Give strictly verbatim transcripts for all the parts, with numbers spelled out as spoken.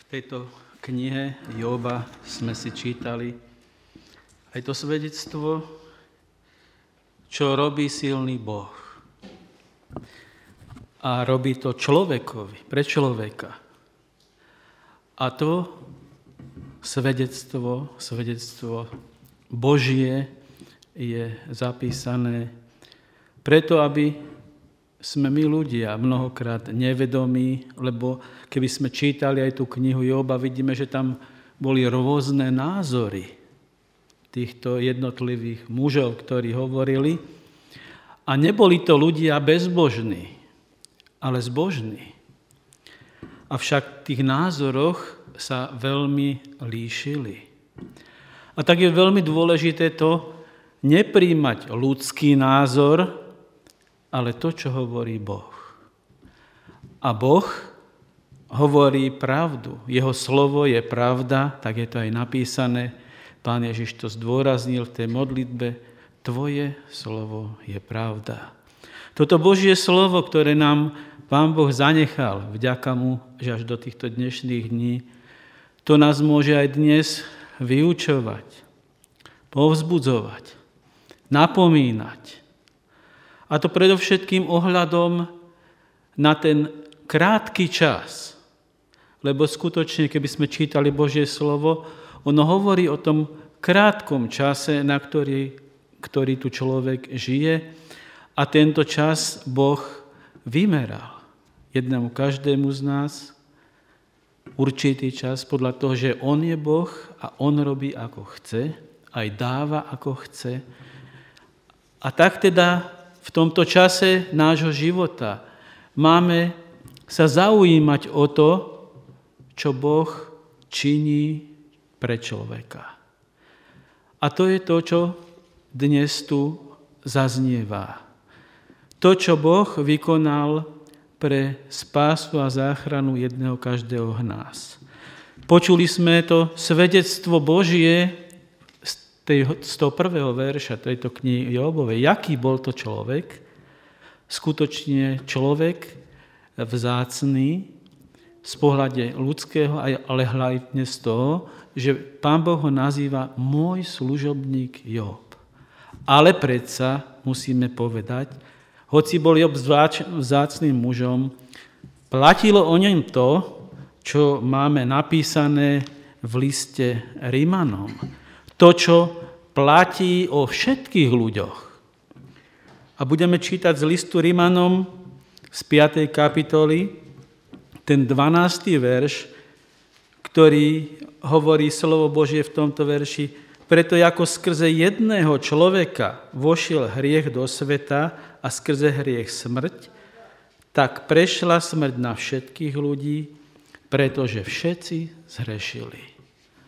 tejto knihe Jóba sme si čítali aj to svedectvo, čo robí silný Boh. A robí to človekovi, pre človeka. A to svedectvo, svedectvo Božie je zapísané preto, aby sme my ľudia mnohokrát nevedomí, lebo keby sme čítali aj tú knihu Jóba, vidíme, že tam boli rôzne názory týchto jednotlivých mužov, ktorí hovorili. A neboli to ľudia bezbožní, ale zbožní. Avšak v tých názoroch sa veľmi líšili. A tak je veľmi dôležité to nepríjmať ľudský názor, ale to, čo hovorí Boh. A Boh hovorí pravdu. Jeho slovo je pravda, tak je to aj napísané. Pán Ježiš to zdôraznil v tej modlitbe. Tvoje slovo je pravda. Toto Božie slovo, ktoré nám Pán Boh zanechal, vďaka mu, že až do týchto dnešných dní, to nás môže aj dnes vyučovať, povzbudzovať, napomínať. A to predovšetkým ohľadom na ten krátky čas. Lebo skutočne, keby sme čítali Božie slovo, ono hovorí o tom krátkom čase, na ktorý, ktorý tu človek žije. A tento čas Boh vymeral jednému každému z nás určitý čas podľa toho, že on je Boh a on robí ako chce, aj dáva ako chce. A tak teda v tomto čase nášho života máme sa zaujímať o to, čo Boh činí pre človeka. A to je to, čo dnes tu zaznieva. To, čo Boh vykonal pre spásu a záchranu jedného každého z nás. Počuli sme to svedectvo Božie z toho prvého verša tejto knihy Jóbovej. Jaký bol to človek? Skutočne človek vzácny z pohľade ľudského, ale hlavne z toho, že Pán Boh ho nazýva môj služobník Jób. Ale predsa musíme povedať, hoci bol Jób vzácnym mužom, platilo o ňom to, čo máme napísané v liste Rimanom. To, čo platí o všetkých ľuďoch. A budeme čítať z listu Rimanom z piatej kapitoly, ten dvanásty verš, ktorý hovorí slovo Božie v tomto verši. Preto ako skrze jedného človeka vošiel hriech do sveta a skrze hriech smrť, tak prešla smrť na všetkých ľudí, pretože všetci zhrešili.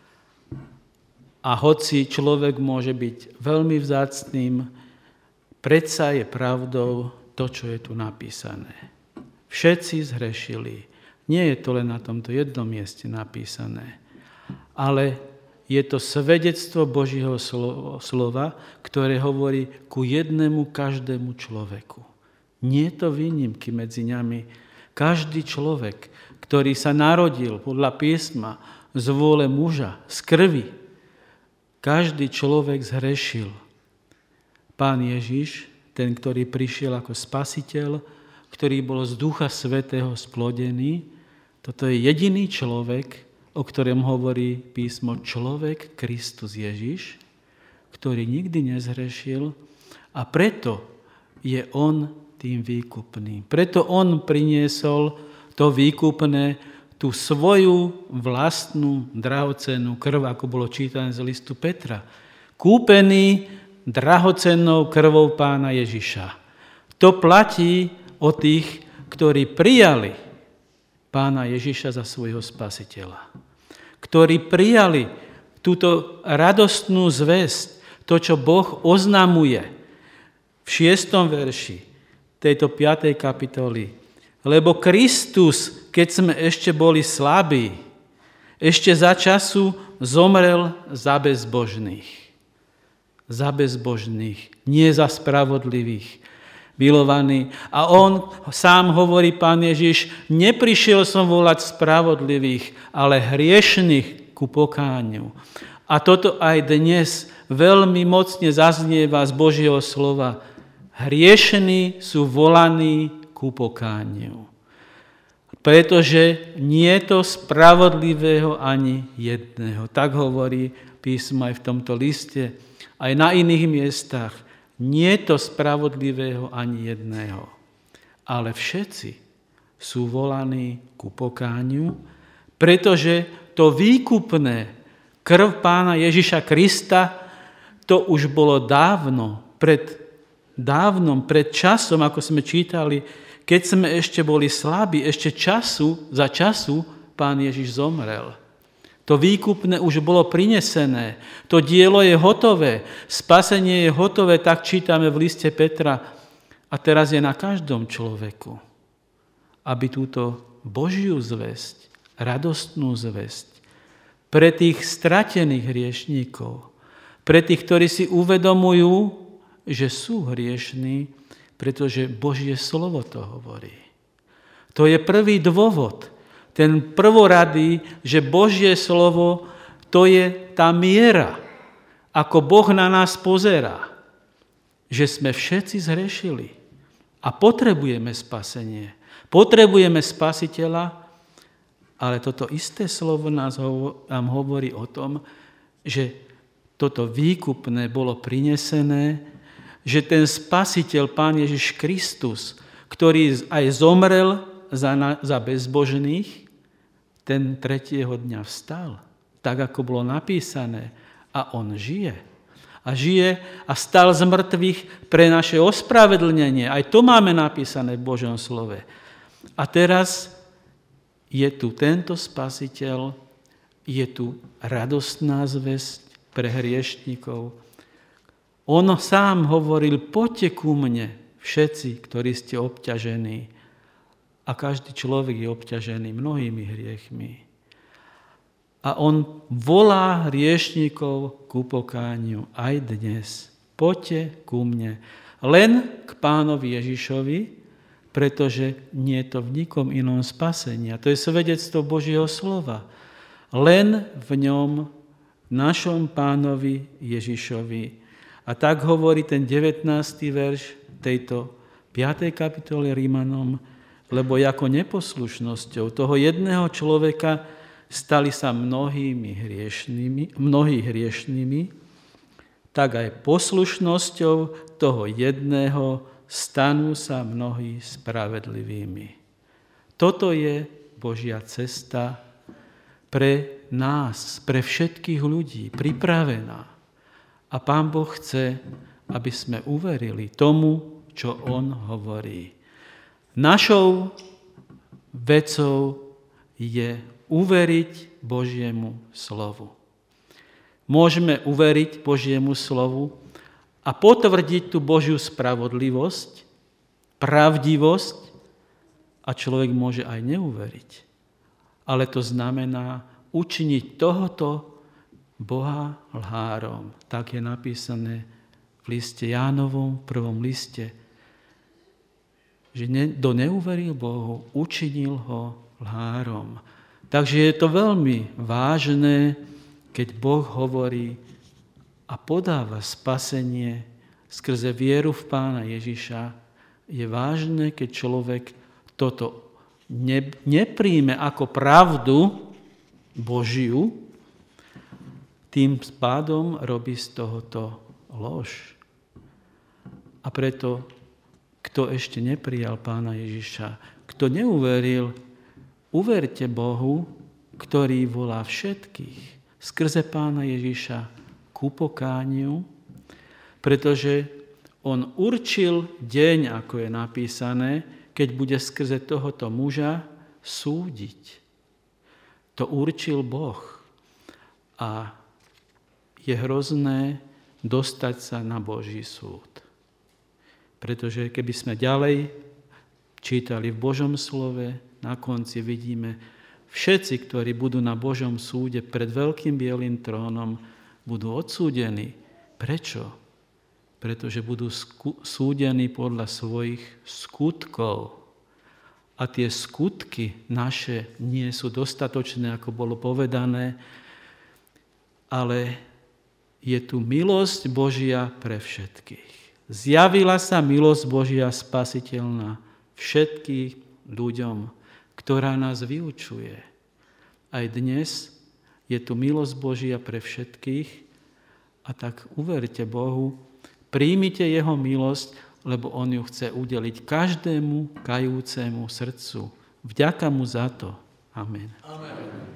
A hoci človek môže byť veľmi vzácnym, predsa je pravdou to, čo je tu napísané. Všetci zhrešili. Nie je to len na tomto jednom mieste napísané, ale je to svedectvo Božieho slova, ktoré hovorí ku jednému každému človeku. Nie je to výnimky medzi nami. Každý človek, ktorý sa narodil podľa písma z vôle muža, z krvi, každý človek zhrešil. Pán Ježiš, ten, ktorý prišiel ako spasiteľ, ktorý bol z Ducha Svätého splodený, toto je jediný človek, o ktorom hovorí písmo človek Kristus Ježiš, ktorý nikdy nezhrešil a preto je on tým výkupným. Preto on priniesol to výkupné, tú svoju vlastnú drahocennú krv, ako bolo čítané z listu Petra. Kúpený drahocennou krvou Pána Ježiša. To platí o tých, ktorí prijali Pána Ježiša za svojho spasiteľa. Ktorí prijali túto radostnú zvesť, to, čo Boh oznamuje v šiestom verši tejto piatej kapitoly. Lebo Kristus, keď sme ešte boli slabí, ešte za času zomrel za bezbožných. Za bezbožných, nie za spravodlivých. milovaný. A on sám hovorí, Pán Ježiš, neprišiel som volať spravodlivých, ale hriešných ku pokániu. A toto aj dnes veľmi mocne zaznieva z Božieho slova. Hriešní sú volaní ku pokániu. Pretože nie je to spravodlivého ani jedného. Tak hovorí písmo aj v tomto liste, aj na iných miestach. Nie je to spravodlivého ani jedného. Ale všetci sú volaní ku pokániu, pretože to výkupné krv Pána Ježiša Krista, to už bolo dávno, pred dávnom, pred časom, ako sme čítali, keď sme ešte boli slabí, ešte času, za času Pán Ježiš zomrel. To výkupné už bolo prinesené, to dielo je hotové, spasenie je hotové, tak čítame v liste Petra. A teraz je na každom človeku, aby túto Božiu zvesť, radostnú zvesť, pre tých stratených hriešníkov, pre tých, ktorí si uvedomujú, že sú hriešní, pretože Božie slovo to hovorí. To je prvý dôvod, ten prvoradý, že Božie slovo to je tá miera, ako Boh na nás pozerá, že sme všetci zhrešili a potrebujeme spasenie, potrebujeme spasiteľa, ale toto isté slovo nás nám hovorí o tom, že toto výkupné bolo prinesené, že ten spasiteľ, Pán Ježiš Kristus, ktorý aj zomrel za, za bezbožných, ten tretieho dňa vstal, tak ako bolo napísané, a on žije. A žije a stal z mŕtvych pre naše ospravedlnenie. Aj to máme napísané v Božom slove. A teraz je tu tento spasiteľ, je tu radostná zvesť pre hriešníkov. On sám hovoril, poďte ku mne, všetci, ktorí ste obťažení. A každý človek je obťažený mnohými hriechmi. A on volá hriešníkov ku pokániu aj dnes. Poďte ku mne. Len k Pánovi Ježišovi, pretože nie je to v nikom inom spasení. A to je svedectvo Božieho slova. Len v ňom, našom Pánovi Ježišovi. A tak hovorí ten devätnásty verš tejto piatej kapitoly Rímanom, lebo ako neposlušnosťou toho jedného človeka stali sa mnohými hriešnými, mnohí hriešnými, tak aj poslušnosťou toho jedného stanú sa mnohí spravedlivými. Toto je Božia cesta pre nás, pre všetkých ľudí, pripravená. A Pán Boh chce, aby sme uverili tomu, čo On hovorí. Našou vecou je uveriť Božiemu slovu. Môžeme uveriť Božiemu slovu a potvrdiť tú Božiu spravodlivosť, pravdivosť a človek môže aj neuveriť. Ale to znamená učiniť tohoto Boha lhárom. Tak je napísané v liste Jánovom, v prvom liste, že kto neuveril Bohu, učinil ho lhárom. Takže je to veľmi vážne, keď Boh hovorí a podáva spasenie skrze vieru v Pána Ježiša. Je vážne, keď človek toto ne, nepríjme ako pravdu Božiu, tým pádom robí z tohoto lož. A preto, kto ešte neprijal Pána Ježiša, kto neuveril, uverte Bohu, ktorý volá všetkých skrze Pána Ježiša ku pokániu, pretože on určil deň, ako je napísané, keď bude skrze tohoto muža súdiť. To určil Boh. A je hrozné dostať sa na Boží súd. Pretože keby sme ďalej čítali v Božom slove, na konci vidíme, všetci, ktorí budú na Božom súde pred veľkým bielým trónom, budú odsúdení. Prečo? pretože budú súdení podľa svojich skutkov. A tie skutky naše nie sú dostatočné, ako bolo povedané, ale je tu milosť Božia pre všetkých. Zjavila sa milosť Božia spasiteľná všetkým ľuďom, ktorá nás vyučuje. Aj dnes je tu milosť Božia pre všetkých a tak uverte Bohu, príjmite jeho milosť, lebo on ju chce udeliť každému kajúcemu srdcu. Vďaka mu za to. Amen. Amen.